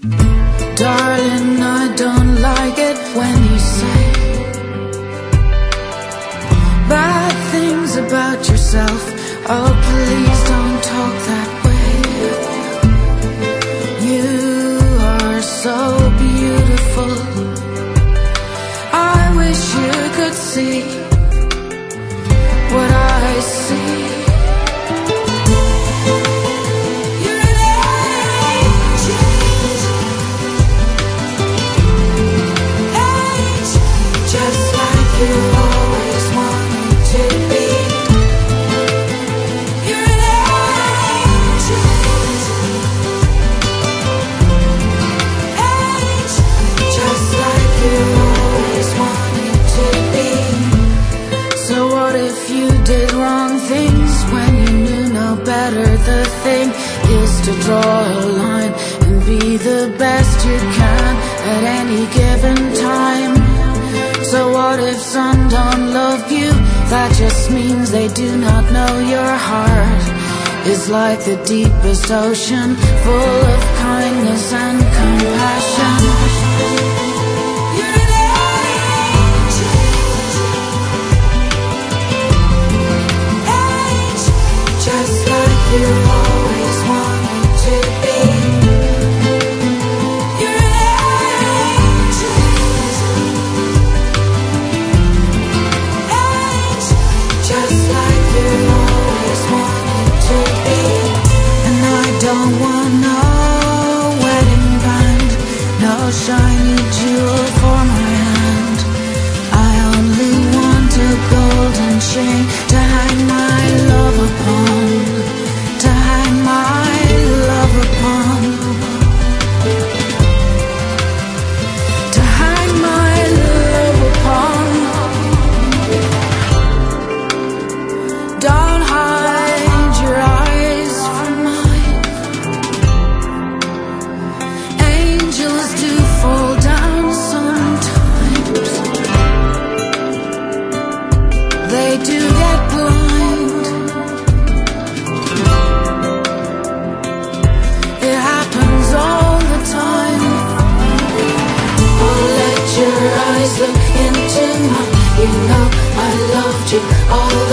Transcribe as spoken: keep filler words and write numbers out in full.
Darling, I don't like it when you say bad things about yourself. Oh, please don't talk that way. You are so beautiful. I wish you could see what I see. The thing is to draw a line and be the best you can at any given time. So what if some don't love you? That just means they do not know your heart is like the deepest ocean, full of kindness and compassion. You always wanted to be. You're an angel, angel, just like you always wanted to be. And I don't want no wedding band, no shiny jewel for my hand. I only want a golden chain to hang my love upon. My love upon, to hang my love upon. Don't hide your eyes from mine. Angels do fall down sometimes. They do get blind. Look into mine, you know I loved you all